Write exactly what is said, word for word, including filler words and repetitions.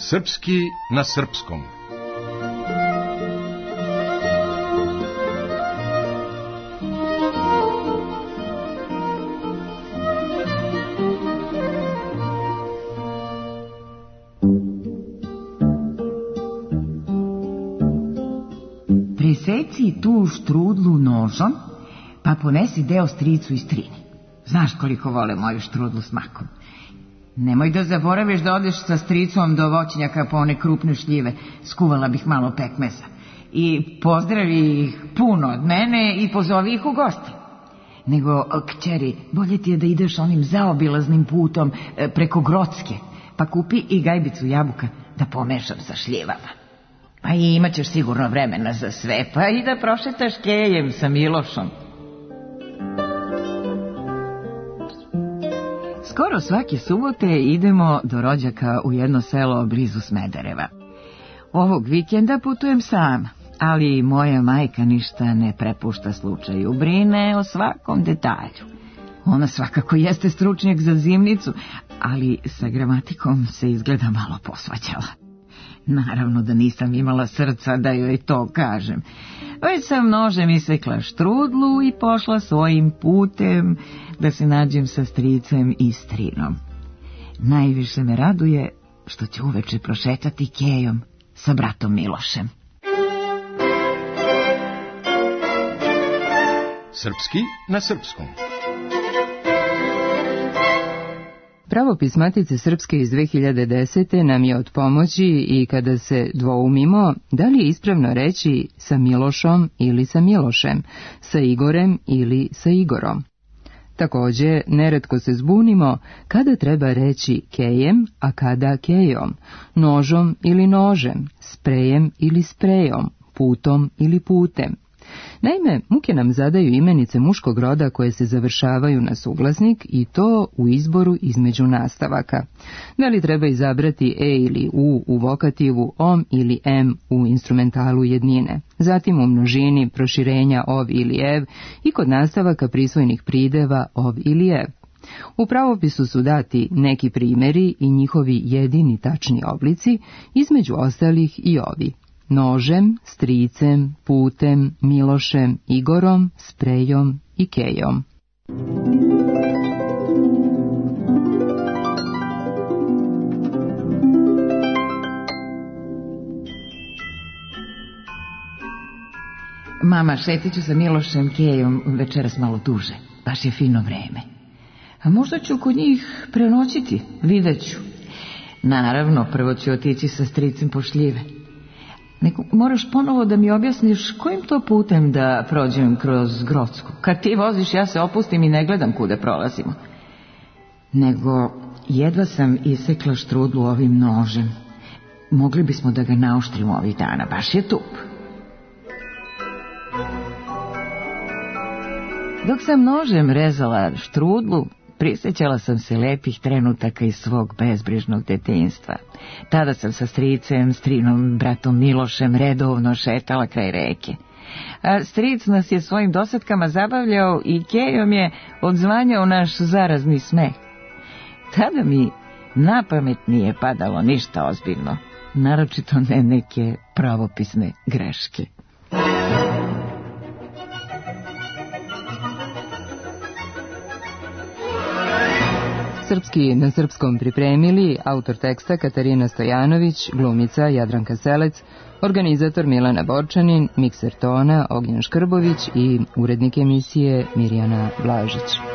Srpski na srpskom. Preseci tu štrudlu nožom, pa ponesi deo stricu i strini. Znaš koliko vole moju štrudlu s makom. Nemoj da zaboraviš da odeš sa stricom do voćnjaka po one krupne šljive. Skuvala bih malo pekmeza. I pozdravi ih puno od mene i pozovi ih u goste. Nego, kćeri, bolje ti je da ideš onim zaobilaznim putom preko Grocke, pa kupi i gajbicu jabuka da pomešam sa šljivama. Pa i imat ćeš sigurno vremena za sve, pa i da prošetaš Kejem sa Milošom. Skoro svake subote idemo do rođaka u jedno selo blizu Smedereva. Ovog vikenda putujem sama, ali moja majka ništa ne prepušta slučaju, brine o svakom detalju. Ona svakako jeste stručnjak za zimnicu, ali sa gramatikom se izgleda malo posvađala. Naravno da nisam imala srca da joj to kažem. Već sam nožem isekla štrudlu i pošla svojim putem da se nađem sa stricem i strinom. Najviše me raduje što će uveče prošetati Kejom sa bratom Milošem. Srpski na srpskom. Pravopis Matice Srpske iz dve hiljade desete. nam je od pomoći i kada se dvoumimo da li je ispravno reći sa Milošom ili sa Milošem, sa Igorem ili sa Igorom. Također, neretko se zbunimo kada treba reći Kejem, a kada Kejom, nožom ili nožem, sprejem ili sprejom, putom ili putem. Naime, muke nam zadaju imenice muškog roda koje se završavaju na suglasnik i to u izboru između nastavaka. Da li treba izabrati e ili u u vokativu, om ili em u instrumentalu jednine, zatim u množini proširenja ov ili ev i kod nastavaka prisvojnih prideva ov ili ev. U pravopisu su dati neki primjeri i njihovi jedini tačni oblici, između ostalih i ovi: nožem, stricem, putem, Milošem, Igorom, sprejom i Kejom. Mama, šetit ću sa Milošem Kejom večeras malo duže. Baš je fino vreme. A možda ću kod njih prenoćiti, vidjet ću. Naravno, prvo ću otići sa stricem po šljive. Nego moraš ponovo da mi objasniš kojim to putem da prođem kroz Grocku. Kad ti voziš, ja se opustim i ne gledam kuda prolazimo. Nego jedva sam isekla štrudlu ovim nožem. Mogli bismo da ga naoštrimo ovih dana, baš je tup. Dok sam nožem rezala štrudlu, prisjećala sam se lepih trenutaka iz svog bezbrižnog detinjstva. Tada sam sa stricem, strinom, bratom Milošem redovno šetala kraj reke. A stric nas je svojim dosadkama zabavljao i Kejom je odzvanjao naš zarazni smeh. Tada mi na pamet nije padalo ništa ozbiljno, naročito ne neke pravopisne greške. Srpski na srpskom pripremili autor teksta Katarina Stojanović, glumica Jadranka Selec, organizator Milana Borčanin, mikser tona Ognjen Škrbović i urednik emisije Mirjana Blažić.